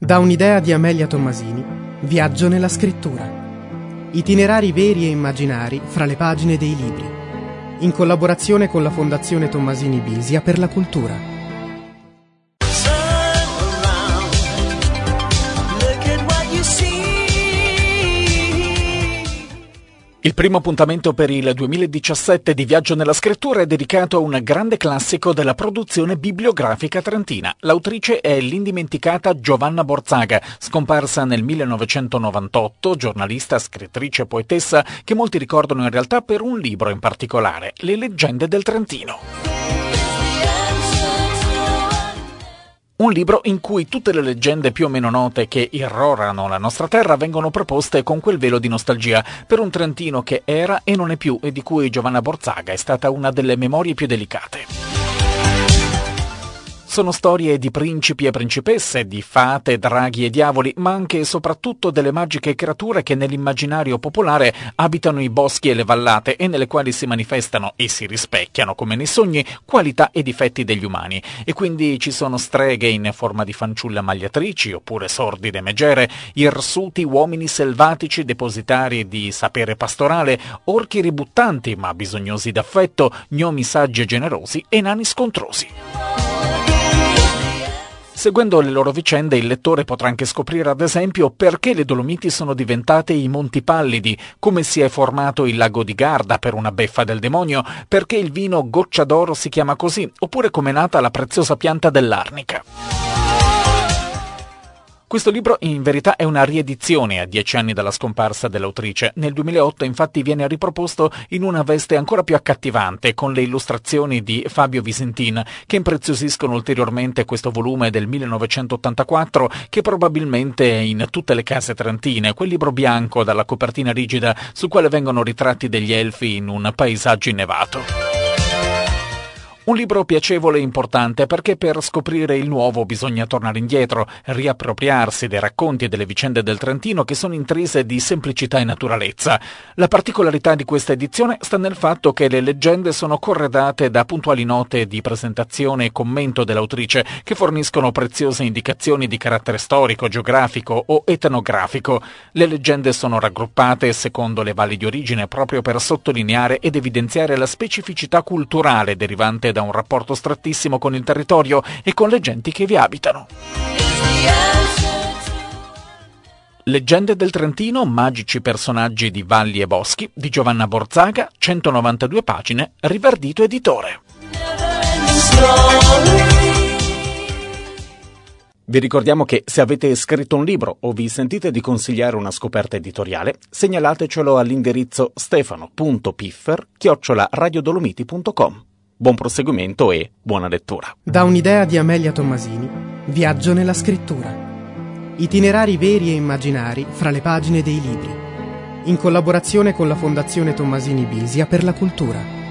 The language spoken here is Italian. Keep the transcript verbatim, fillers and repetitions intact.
Da un'idea di Amelia Tommasini, Viaggio nella scrittura. Itinerari veri e immaginari fra le pagine dei libri. In collaborazione con la Fondazione Tommasini Bisia per la cultura. Il primo appuntamento per il duemiladiciassette di Viaggio nella scrittura è dedicato a un grande classico della produzione bibliografica trentina. L'autrice è l'indimenticata Giovanna Borzaga, scomparsa nel millenovecentonovantotto, giornalista, scrittrice e poetessa che molti ricordano in realtà per un libro in particolare, Le leggende del Trentino. Un libro in cui tutte le leggende più o meno note che irrorano la nostra terra vengono proposte con quel velo di nostalgia per un Trentino che era e non è più e di cui Giovanna Borzaga è stata una delle memorie più delicate. Sono storie di principi e principesse, di fate, draghi e diavoli, ma anche e soprattutto delle magiche creature che nell'immaginario popolare abitano i boschi e le vallate e nelle quali si manifestano e si rispecchiano, come nei sogni, qualità e difetti degli umani. E quindi ci sono streghe in forma di fanciulle ammagliatrici, oppure sordide megere, irsuti uomini selvatici depositari di sapere pastorale, orchi ributtanti ma bisognosi d'affetto, gnomi saggi e generosi e nani scontrosi. Seguendo le loro vicende, il lettore potrà anche scoprire, ad esempio, perché le Dolomiti sono diventate i Monti Pallidi, come si è formato il lago di Garda per una beffa del demonio, perché il vino Goccia d'Oro si chiama così, oppure come è nata la preziosa pianta dell'arnica. Questo libro in verità è una riedizione a dieci anni dalla scomparsa dell'autrice. Nel duemilaotto infatti viene riproposto in una veste ancora più accattivante con le illustrazioni di Fabio Visentin che impreziosiscono ulteriormente questo volume del millenovecentottantaquattro che probabilmente è in tutte le case trentine, quel libro bianco dalla copertina rigida sul quale vengono ritratti degli elfi in un paesaggio innevato. Un libro piacevole e importante perché per scoprire il nuovo bisogna tornare indietro, riappropriarsi dei racconti e delle vicende del Trentino che sono intrise di semplicità e naturalezza. La particolarità di questa edizione sta nel fatto che le leggende sono corredate da puntuali note di presentazione e commento dell'autrice che forniscono preziose indicazioni di carattere storico, geografico o etnografico. Le leggende sono raggruppate secondo le valli di origine proprio per sottolineare ed evidenziare la specificità culturale derivante da un rapporto strettissimo con il territorio e con le genti che vi abitano. Leggende del Trentino, magici personaggi di valli e boschi, di Giovanna Borzaga, centonovantadue pagine, Riverdito editore. Vi ricordiamo che se avete scritto un libro o vi sentite di consigliare una scoperta editoriale, segnalatecelo all'indirizzo stefano punto piffer chiocciola radiodolomiti punto com. Buon proseguimento e buona lettura. Da un'idea di Amelia Tommasini, Viaggio nella scrittura. Itinerari veri e immaginari fra le pagine dei libri. In collaborazione con la Fondazione Tommasini Bisia per la cultura.